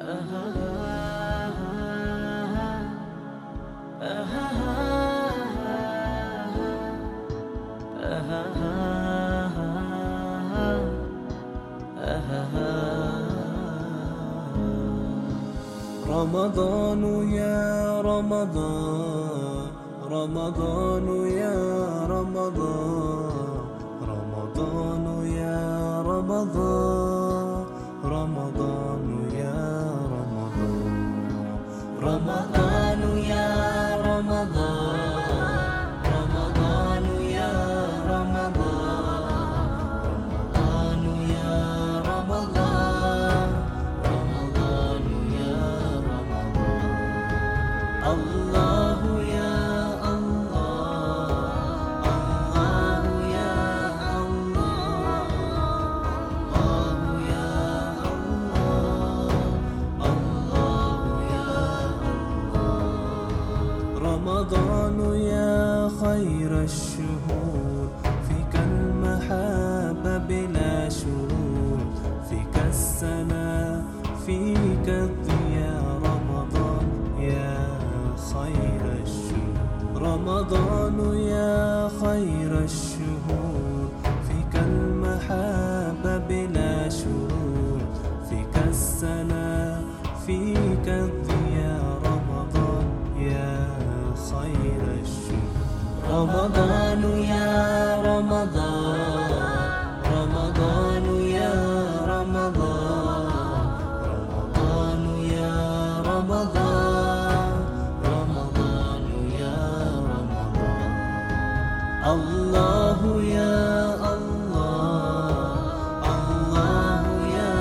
رمضان يا رمضان، رمضان يا رمضان، رمضان يا رمضان، رمضان يا رمضان، رمضان يا رمضان، رمضان يا رمضان، رمضان يا رمضان، رمضان يا رمضان. الله يا الله، الله يا الله، الله يا الله، الله يا الله. رمضان يا خير الشهور، فيك المحبة بلا شرور، فيك السلام فيك الضياء. رمضان يا خير الشهور، رمضان يا خير الشهور، فيك المحبة بلا شرور، فيك السلام فيك الضياء. رمضان يا خير الشهور، رمضان يا رمضان، رمضان يا رمضان، رمضان يا رمضان، رمضان يا رمضان. الله يا الله، الله يا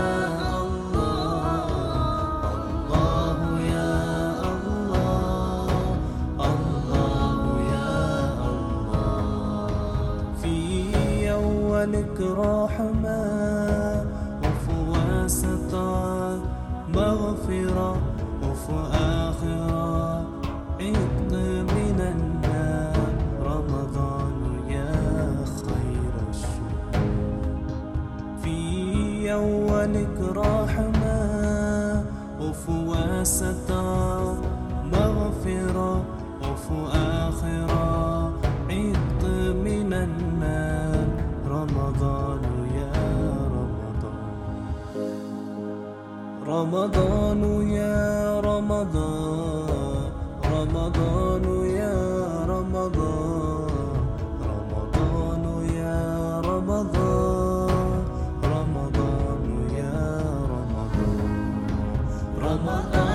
الله، الله يا الله، الله يا الله. في أولك رحمة وفي وسطك مغفرة، وفي آخرة عتق من النار. رمضان يا خير الشهور، في أولك رحمة وفي وسطك مغفرة، وفي آخرة عتق من النار. رمضان يا رمضان، رمضان يا رمضان، رمضان يا رمضان، رمضان يا رمضان، رمضان يا رمضان، رمضان